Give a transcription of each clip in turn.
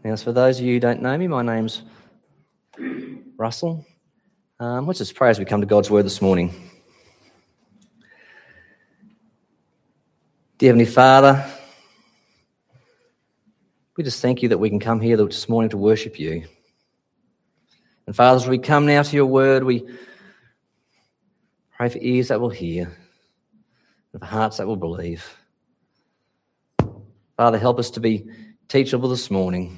Now, for those of you who don't know me, my name's Russell. Let's just pray as we come to God's Word this morning. Dear Heavenly Father, we just thank you that we can come here this morning to worship you. And Father, as we come now to your Word, we pray for ears that will hear and for hearts that will believe. Father, help us to be teachable this morning.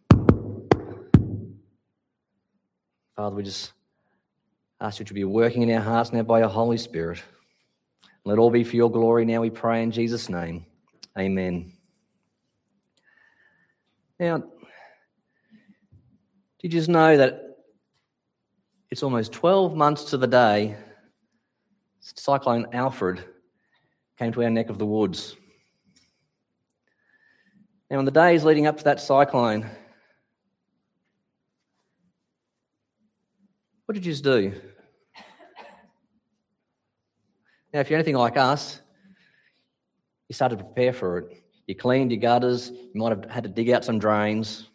Father, we just ask you to be working in our hearts now by your Holy Spirit. Let all be for your glory now, we pray in Jesus' name. Amen. Now, did you just know that it's almost 12 months to the day Cyclone Alfred came to our neck of the woods? Now, in the days leading up to that cyclone, what did you just do? Now, if you're anything like us, you started to prepare for it. You cleaned your gutters. You might have had to dig out some drains.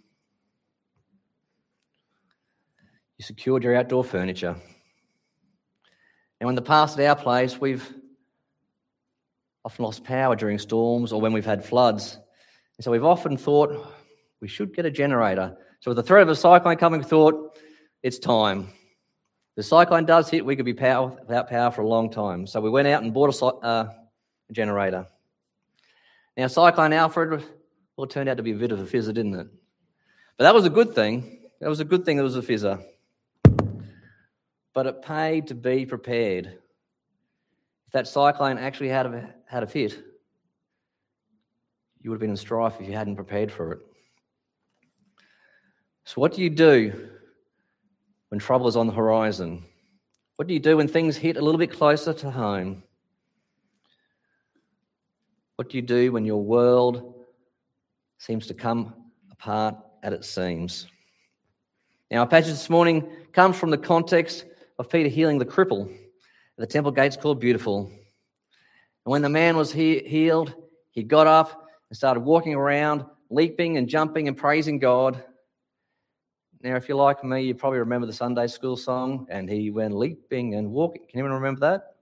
You secured your outdoor furniture. Now, in the past at our place, we've often lost power during storms or when we've had floods. And so we've often thought we should get a generator. So with the threat of a cyclone coming, we thought it's time. If the cyclone does hit, we could be without power for a long time. So we went out and bought a generator. Now, Cyclone Alfred, well, it turned out to be a bit of a fizzer, didn't it? But that was a good thing. That was a good thing that it was a fizzer. But it paid to be prepared. If that cyclone actually had a hit, you would have been in strife if you hadn't prepared for it. So what do you do when trouble is on the horizon? What do you do when things hit a little bit closer to home? What do you do when your world seems to come apart at its seams? Now, our passage this morning comes from the context of Peter healing the cripple at the temple gates called Beautiful. And when the man was healed, he got up and started walking around, leaping and jumping and praising God. Now, if you're like me, you probably remember the Sunday school song, and he went leaping and walking. Can anyone remember that?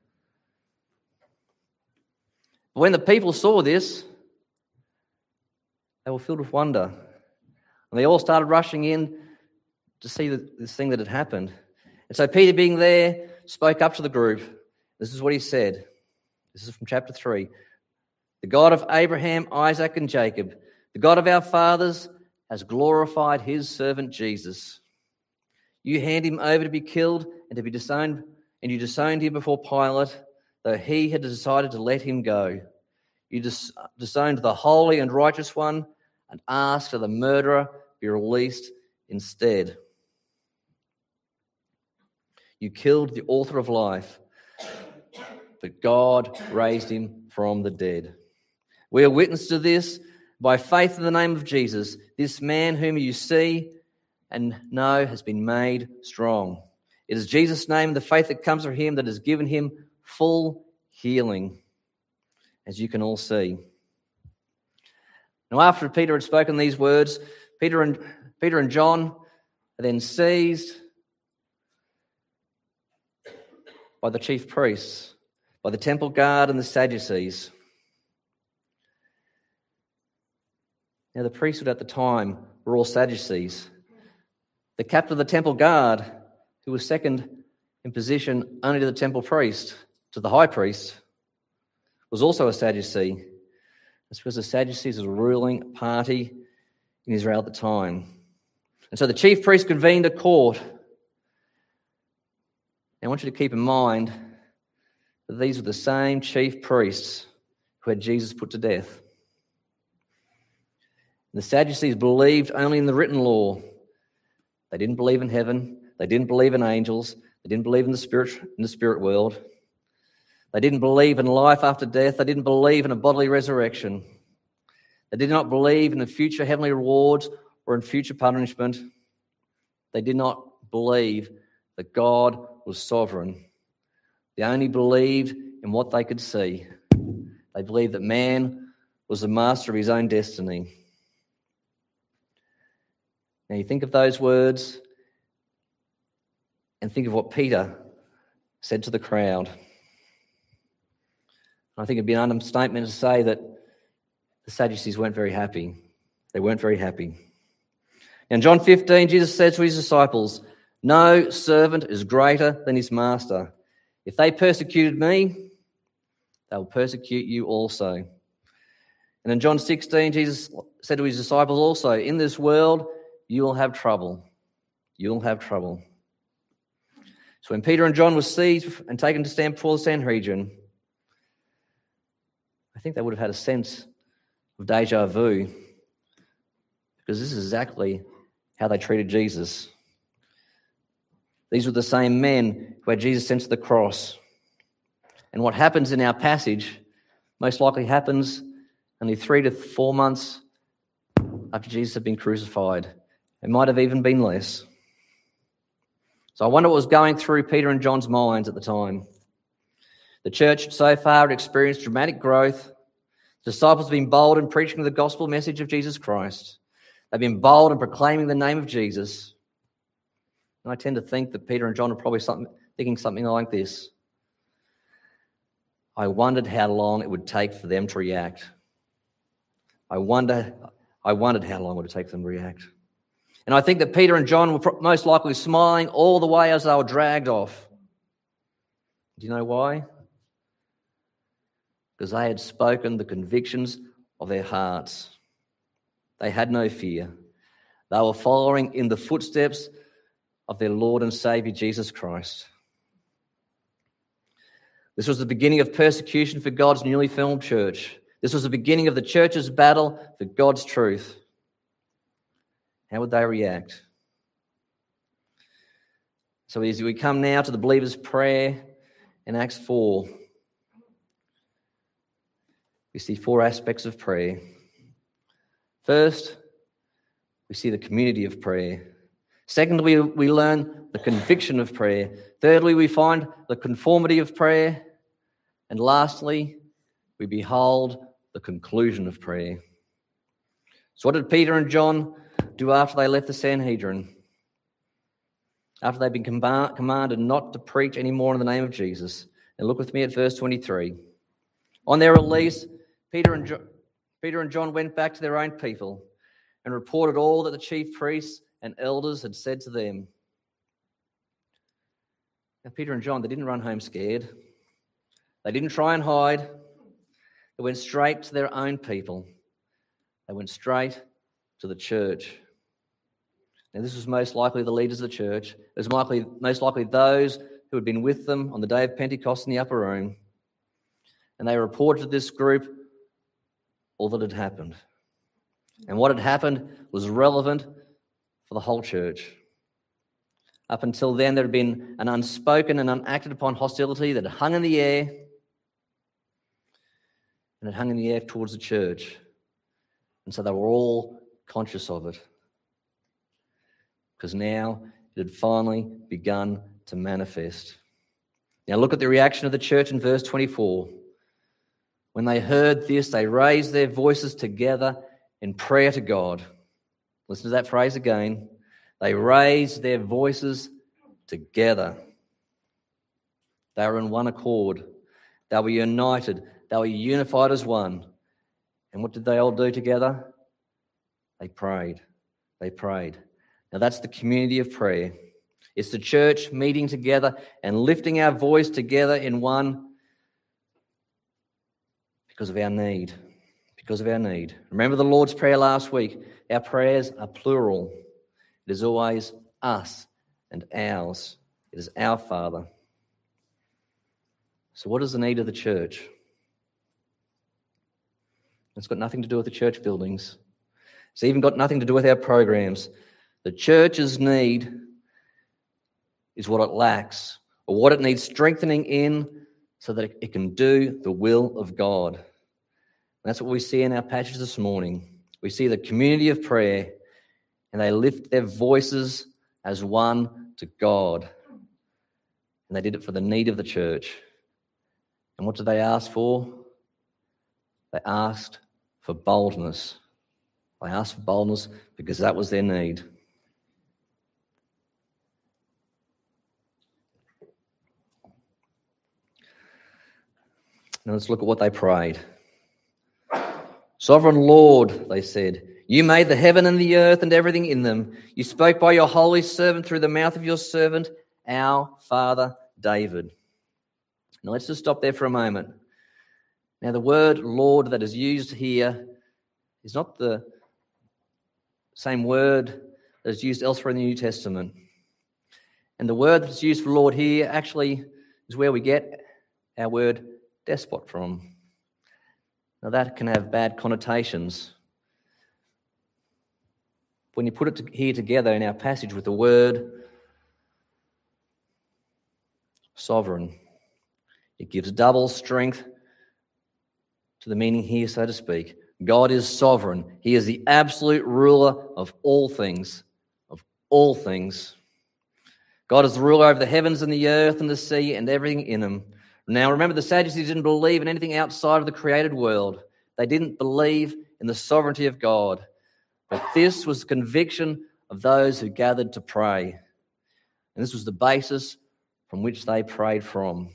But when the people saw this, they were filled with wonder. And they all started rushing in to see this thing that had happened. And so Peter, being there, spoke up to the group. This is what he said. This is from chapter 3. The God of Abraham, Isaac, and Jacob, the God of our fathers, has glorified his servant Jesus. You hand him over to be killed and to be disowned, and you disowned him before Pilate, though he had decided to let him go. You disowned the holy and righteous one and asked that the murderer be released instead. You killed the author of life, but God raised him from the dead. We are witness to this. By faith in the name of Jesus, this man whom you see and know has been made strong. It is Jesus' name, the faith that comes from him, that has given him full healing, as you can all see. Now, after Peter had spoken these words, Peter and John are then seized by the chief priests, by the temple guard and the Sadducees. Now, the priesthood at the time were all Sadducees. The captain of the temple guard, who was second in position only to the temple priest, to the high priest, was also a Sadducee. That's because the Sadducees was a ruling party in Israel at the time. And so the chief priest convened a court. Now, I want you to keep in mind that these were the same chief priests who had Jesus put to death. The Sadducees believed only in the written law. They didn't believe in heaven. They didn't believe in angels. They didn't believe in the spirit world. They didn't believe in life after death. They didn't believe in a bodily resurrection. They did not believe in the future heavenly rewards or in future punishment. They did not believe that God was sovereign. They only believed in what they could see. They believed that man was the master of his own destiny. Now you think of those words and think of what Peter said to the crowd. I think it'd be an understatement to say that the Sadducees weren't very happy. They weren't very happy. In John 15, Jesus said to his disciples, "No servant is greater than his master. If they persecuted me, they will persecute you also." And in John 16, Jesus said to his disciples also, "In this world, you will have trouble. You will have trouble." So when Peter and John were seized and taken to stand before the Sanhedrin, I think they would have had a sense of deja vu, because this is exactly how they treated Jesus. These were the same men who had Jesus sent to the cross. And what happens in our passage most likely happens only 3 to 4 months after Jesus had been crucified. It might have even been less. So I wonder what was going through Peter and John's minds at the time. The church so far had experienced dramatic growth. The disciples have been bold in preaching the gospel message of Jesus Christ. They've been bold in proclaiming the name of Jesus. And I tend to think that Peter and John are probably thinking something like this. I wondered how long it would take for them to react. I wondered how long it would take them to react. And I think that Peter and John were most likely smiling all the way as they were dragged off. Do you know why? Because they had spoken the convictions of their hearts. They had no fear. They were following in the footsteps of their Lord and Saviour, Jesus Christ. This was the beginning of persecution for God's newly formed church. This was the beginning of the church's battle for God's truth. How would they react? So as we come now to the believer's prayer in Acts 4, we see 4 aspects of prayer. First, we see the community of prayer. Secondly, we learn the conviction of prayer. Thirdly, we find the conformity of prayer. And lastly, we behold the conclusion of prayer. So what did Peter and John do after they left the Sanhedrin? After they'd been commanded not to preach anymore in the name of Jesus. And look with me at verse 23. On their release, Peter and John went back to their own people and reported all that the chief priests and elders had said to them. Now, Peter and John, they didn't run home scared. They didn't try and hide. They went straight to their own people. They went straight to the church. Now, this was most likely the leaders of the church. It was most likely those who had been with them on the day of Pentecost in the upper room. And they reported to this group all that had happened. And what had happened was relevant for the whole church. Up until then, there had been an unspoken and unacted upon hostility that had hung in the air, and it hung in the air towards the church. And so they were all conscious of it, because now it had finally begun to manifest. Now look at the reaction of the church in verse 24. When they heard this, they raised their voices together in prayer to God. Listen to that phrase again. They raised their voices together. They were in one accord. They were united. They were unified as one. And what did they all do together? They prayed. They prayed. Now that's the community of prayer. It's the church meeting together and lifting our voice together in one because of our need. Because of our need. Remember the Lord's Prayer last week. Our prayers are plural. It is always us and ours. It is our Father. So what is the need of the church? It's got nothing to do with the church buildings. It's even got nothing to do with our programs. The church's need is what it lacks, or what it needs strengthening in so that it can do the will of God. And that's what we see in our passage this morning. We see the community of prayer, and they lift their voices as one to God. And they did it for the need of the church. And what did they ask for? They asked for boldness. They asked for boldness because that was their need. Now let's look at what they prayed. Sovereign Lord, they said, you made the heaven and the earth and everything in them. You spoke by your holy servant through the mouth of your servant, our father David. Now let's just stop there for a moment. Now the word Lord that is used here is not the same word that is used elsewhere in the New Testament. And the word that's used for Lord here actually is where we get our word despot from. Now that can have bad connotations. When you put it here together in our passage with the word sovereign, it gives double strength to the meaning here, so to speak. God is sovereign. He is the absolute ruler of all things, of all things. God is the ruler over the heavens and the earth and the sea and everything in them. Now, remember, the Sadducees didn't believe in anything outside of the created world. They didn't believe in the sovereignty of God. But this was the conviction of those who gathered to pray. And this was the basis from which they prayed from.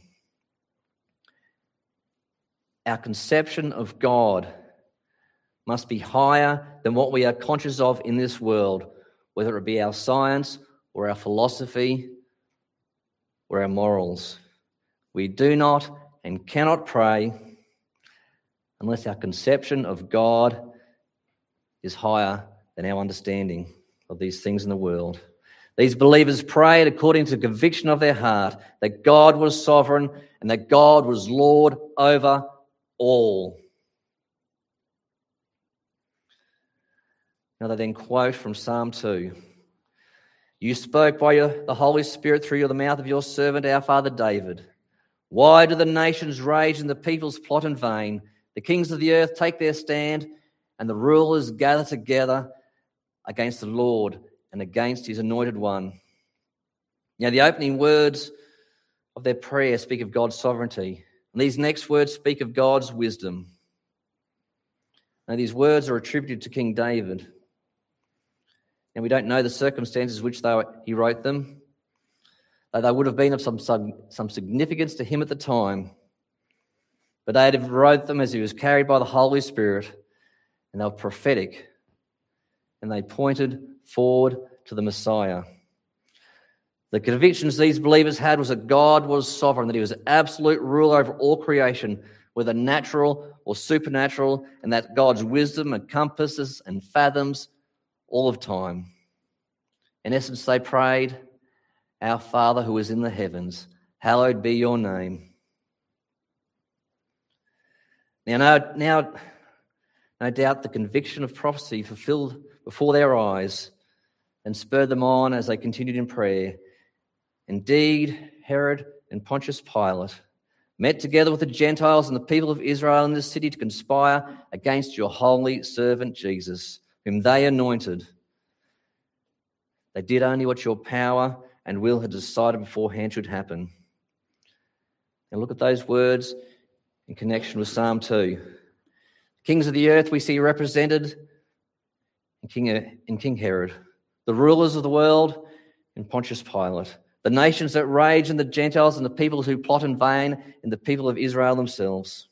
Our conception of God must be higher than what we are conscious of in this world, whether it be our science or our philosophy or our morals. We do not and cannot pray unless our conception of God is higher than our understanding of these things in the world. These believers prayed according to the conviction of their heart that God was sovereign and that God was Lord over all. Now they then quote from Psalm 2. You spoke by the Holy Spirit through the mouth of your servant, our father David. Why do the nations rage and the peoples plot in vain? The kings of the earth take their stand, and the rulers gather together against the Lord and against his anointed one. Now, the opening words of their prayer speak of God's sovereignty, and these next words speak of God's wisdom. Now, these words are attributed to King David, and we don't know the circumstances which he wrote them, though they would have been of some significance to him at the time. But David wrote them as he was carried by the Holy Spirit, and they were prophetic, and they pointed forward to the Messiah. The convictions these believers had was that God was sovereign, that he was absolute ruler over all creation, whether natural or supernatural, and that God's wisdom encompasses and fathoms all of time. In essence, they prayed, Our Father who is in the heavens, hallowed be your name. Now, no doubt the conviction of prophecy fulfilled before their eyes and spurred them on as they continued in prayer. Indeed, Herod and Pontius Pilate met together with the Gentiles and the people of Israel in this city to conspire against your holy servant Jesus, whom they anointed. They did only what your power and will had decided beforehand should happen. And look at those words in connection with Psalm 2. Kings of the earth we see represented in King Herod, the rulers of the world in Pontius Pilate, the nations that rage in the Gentiles and the people who plot in vain in the people of Israel themselves.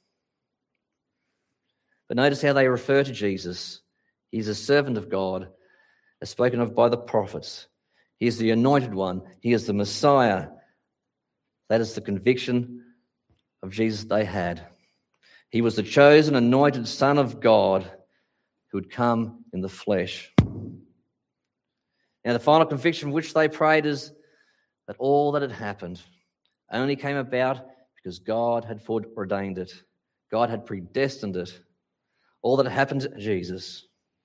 But notice how they refer to Jesus. He is a servant of God, as spoken of by the prophets. He is the anointed one. He is the Messiah. That is the conviction of Jesus they had. He was the chosen, anointed Son of God who had come in the flesh. Now, the final conviction which they prayed is that all that had happened only came about because God had foreordained it. God had predestined it. All that happened to Jesus.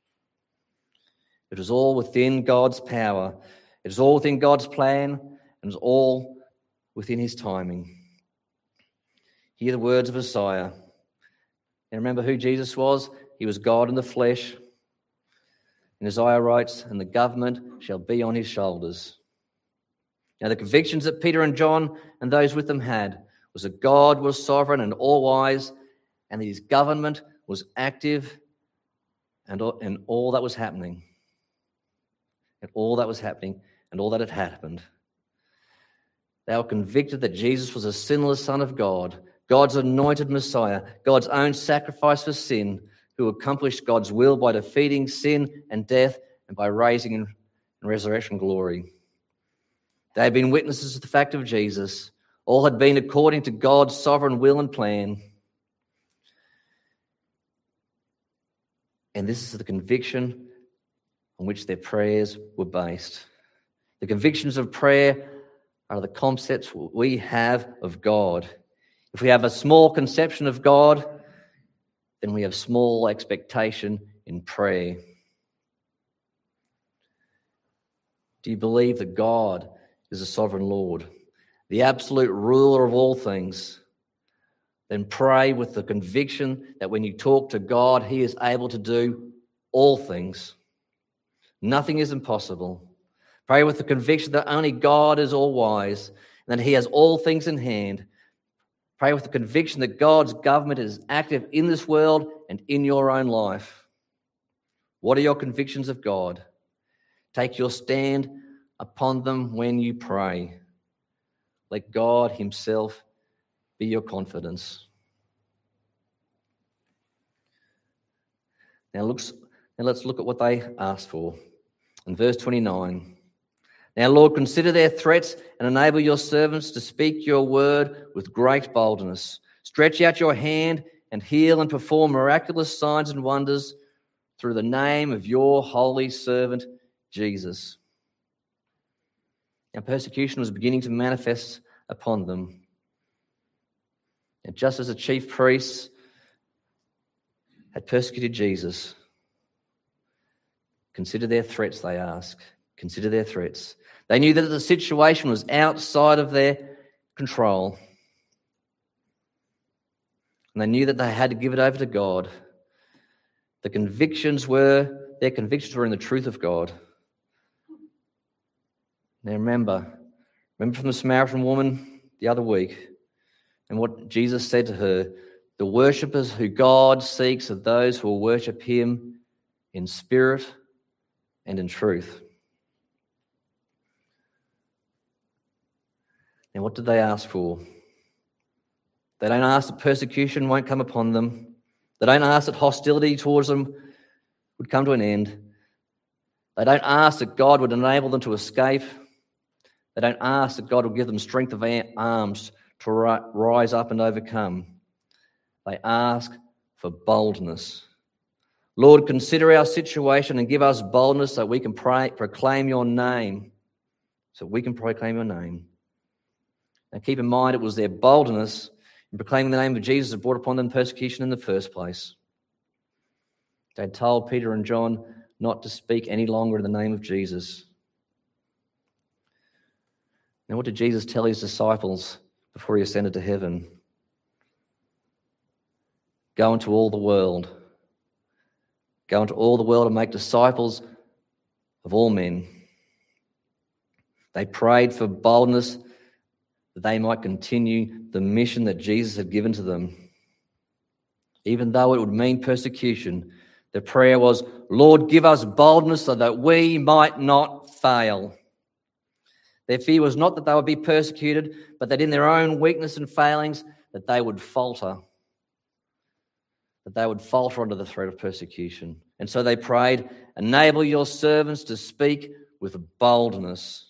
It was all within God's power. It was all within God's plan, and it was all within his timing. Hear the words of Isaiah. And remember who Jesus was? He was God in the flesh. And Isaiah writes, and the government shall be on his shoulders. Now the convictions that Peter and John and those with them had was that God was sovereign and all-wise, and that his government was active and all that was happening. And all that was happening and all that had happened. They were convicted that Jesus was a sinless Son of God, God's anointed Messiah, God's own sacrifice for sin, who accomplished God's will by defeating sin and death and by raising in resurrection glory. They had been witnesses to the fact of Jesus. All had been according to God's sovereign will and plan. And this is the conviction on which their prayers were based. The convictions of prayer are the concepts we have of God. If we have a small conception of God, then we have small expectation in prayer. Do you believe that God is the sovereign Lord, the absolute ruler of all things? Then pray with the conviction that when you talk to God, He is able to do all things. Nothing is impossible. Pray with the conviction that only God is all-wise and that He has all things in hand. Pray with the conviction that God's government is active in this world and in your own life. What are your convictions of God? Take your stand upon them when you pray. Let God Himself be your confidence. Now let's look at what they asked for. In verse 29, now, Lord, consider their threats and enable your servants to speak your word with great boldness. Stretch out your hand and heal and perform miraculous signs and wonders through the name of your holy servant, Jesus. Now, persecution was beginning to manifest upon them. And just as the chief priests had persecuted Jesus, consider their threats, they ask. Consider their threats. They knew that the situation was outside of their control. And they knew that they had to give it over to God. Their convictions were in the truth of God. Now remember from the Samaritan woman the other week and what Jesus said to her, the worshippers who God seeks are those who will worship Him in spirit and in truth. Now, what did they ask for? They don't ask that persecution won't come upon them. They don't ask that hostility towards them would come to an end. They don't ask that God would enable them to escape. They don't ask that God will give them strength of arms to rise up and overcome. They ask for boldness. Lord, consider our situation and give us boldness so we can proclaim your name. Now keep in mind, it was their boldness in proclaiming the name of Jesus that brought upon them persecution in the first place. They told Peter and John not to speak any longer in the name of Jesus. Now, what did Jesus tell His disciples before He ascended to heaven? Go into all the world. Go into all the world and make disciples of all men. They prayed for boldness that they might continue the mission that Jesus had given to them. Even though it would mean persecution, their prayer was, Lord, give us boldness so that we might not fail. Their fear was not that they would be persecuted, but that in their own weakness and failings, that they would falter. That they would falter under the threat of persecution. And so they prayed, enable your servants to speak with boldness.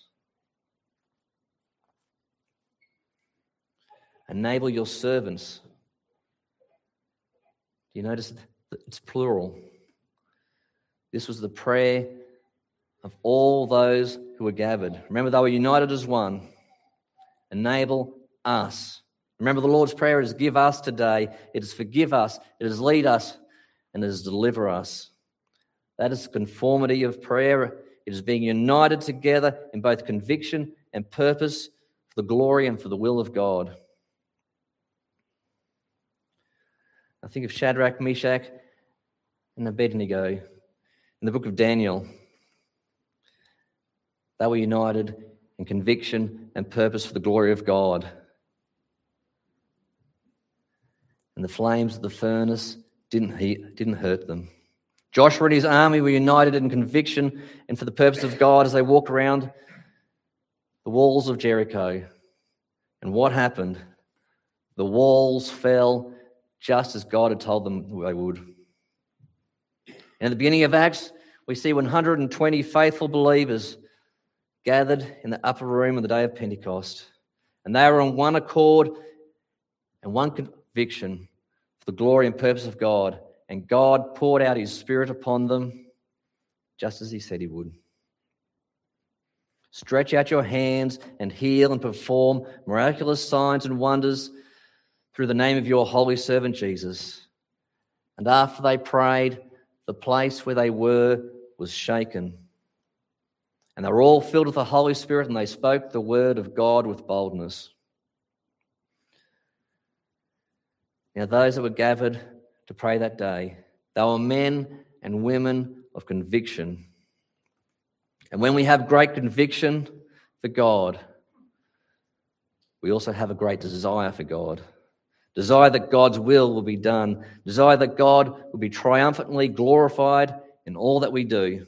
Enable your servants. Do you notice that it's plural? This was the prayer of all those who were gathered. Remember, they were united as one. Enable us. Remember, the Lord's Prayer is give us today. It is forgive us. It is lead us. And it is deliver us. That is the conformity of prayer. It is being united together in both conviction and purpose for the glory and for the will of God. I think of Shadrach, Meshach, and Abednego in the book of Daniel. They were united in conviction and purpose for the glory of God. And the flames of the furnace didn't hurt them. Joshua and his army were united in conviction and for the purpose of God as they walked around the walls of Jericho. And what happened? The walls fell just as God had told them they would. And at the beginning of Acts, we see 120 faithful believers gathered in the upper room on the day of Pentecost. And they were on one accord and one conviction for the glory and purpose of God. And God poured out his Spirit upon them just as he said he would. Stretch out your hands and heal and perform miraculous signs and wonders through the name of your holy servant Jesus. And after they prayed, the place where they were was shaken. And they were all filled with the Holy Spirit, and they spoke the word of God with boldness. Now, those that were gathered to pray that day, they were men and women of conviction. And when we have great conviction for God, we also have a great desire for God. Desire that God's will be done. Desire that God will be triumphantly glorified in all that we do.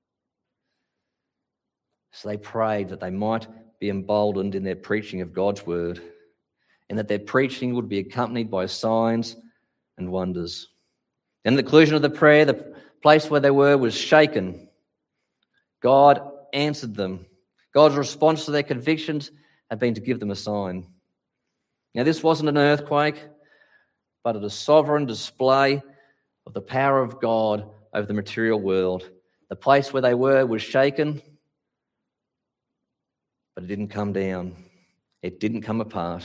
So they prayed that they might be emboldened in their preaching of God's word, and that their preaching would be accompanied by signs and wonders. And at the conclusion of the prayer, the place where they were was shaken. God answered them. God's response to their convictions had been to give them a sign. Now, this wasn't an earthquake, but a sovereign display of the power of God over the material world. The place where they were was shaken, but it didn't come down. It didn't come apart.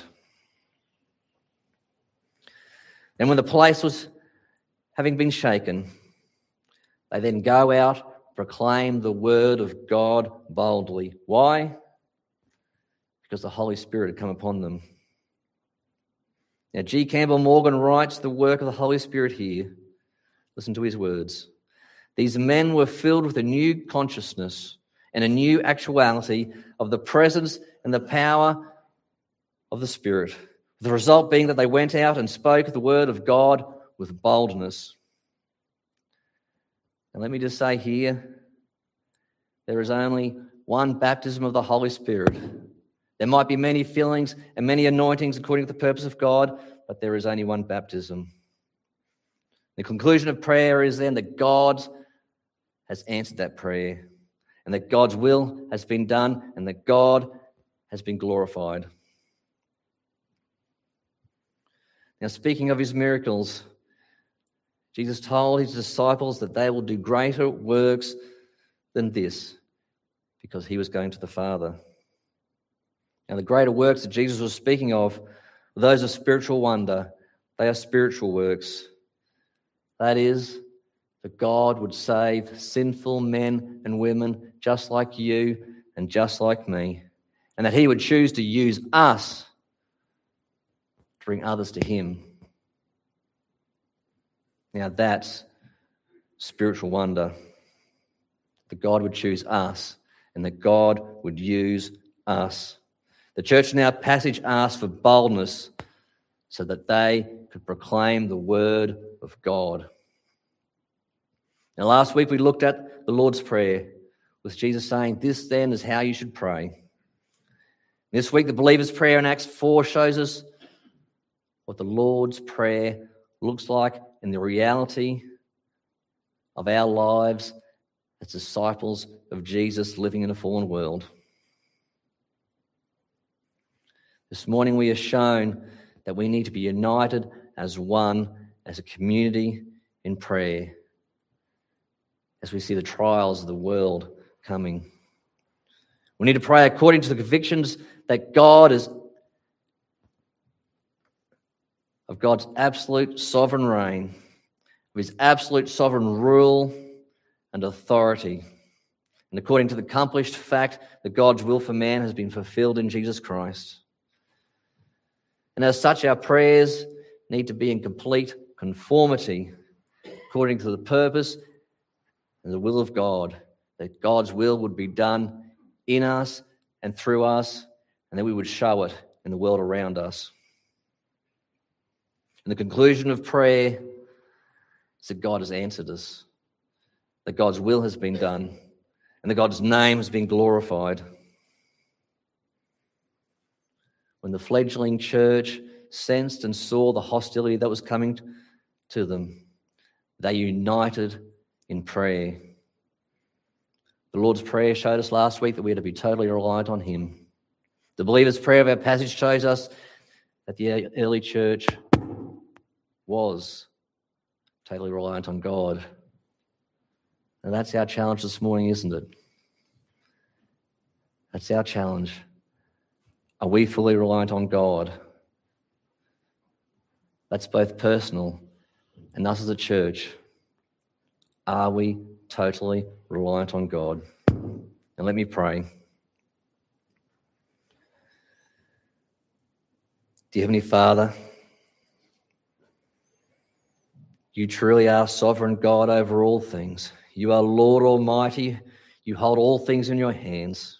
And when the place was having been shaken, they then go out, proclaim the word of God boldly. Why? Because the Holy Spirit had come upon them. Now, G. Campbell Morgan writes the work of the Holy Spirit here. Listen to his words. These men were filled with a new consciousness and a new actuality of the presence and the power of the Spirit. The result being that they went out and spoke the word of God with boldness. And let me just say here, there is only one baptism of the Holy Spirit. There might be many fillings and many anointings according to the purpose of God, but there is only one baptism. The conclusion of prayer is then that God has answered that prayer, and that God's will has been done, and that God has been glorified. Now, speaking of his miracles, Jesus told his disciples that they will do greater works than this because he was going to the Father. Now, the greater works that Jesus was speaking of were those of spiritual wonder. They are spiritual works. That is, that God would save sinful men and women just like you and just like me, and that he would choose to use us to bring others to him. Now that's spiritual wonder, that God would choose us and that God would use us. The church in our passage asked for boldness so that they could proclaim the word of God. Now, last week we looked at the Lord's Prayer, with Jesus saying, "This then is how you should pray." This week, the believer's prayer in Acts 4 shows us what the Lord's Prayer looks like in the reality of our lives as disciples of Jesus living in a fallen world. This morning we are shown that we need to be united as one, as a community in prayer, as we see the trials of the world coming. We need to pray according to the convictions that God is of God's absolute sovereign reign, of his absolute sovereign rule and authority, and according to the accomplished fact that God's will for man has been fulfilled in Jesus Christ. And as such, our prayers need to be in complete conformity according to the purpose and the will of God, that God's will would be done in us and through us, and that we would show it in the world around us. And the conclusion of prayer is that God has answered us, that God's will has been done, and that God's name has been glorified. When the fledgling church sensed and saw the hostility that was coming to them, they united in prayer. The Lord's Prayer showed us last week that we had to be totally reliant on him. The Believer's Prayer of our passage shows us that the early church was totally reliant on God. And that's our challenge this morning, isn't it? That's our challenge. Are we fully reliant on God? That's both personal and us as a church. Are we totally reliant on God? And let me pray. Dear Heavenly Father, you truly are sovereign God over all things. You are Lord Almighty. You hold all things in your hands.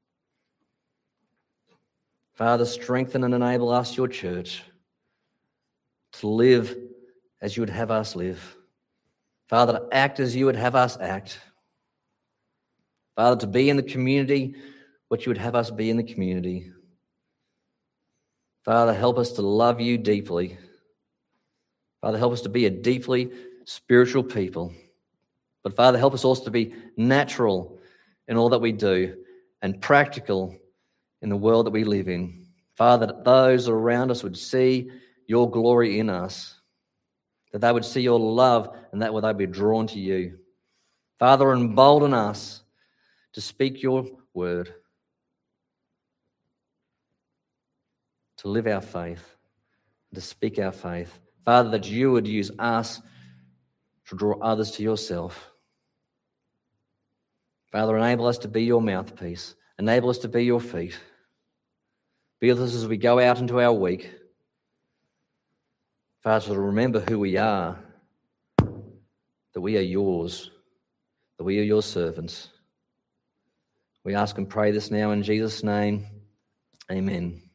Father, strengthen and enable us, your church, to live as you would have us live. Father, to act as you would have us act. Father, to be in the community what you would have us be in the community. Father, help us to love you deeply. Father, help us to be a deeply spiritual people. But Father, help us also to be natural in all that we do and practical in the world that we live in. Father, that those around us would see your glory in us, that they would see your love and that they'd be drawn to you. Father, embolden us to speak your word, to live our faith, to speak our faith. Father, that you would use us to draw others to yourself. Father, enable us to be your mouthpiece. Enable us to be your feet. Be with us as we go out into our week. Father, to remember who we are, that we are yours, that we are your servants. We ask and pray this now in Jesus' name. Amen.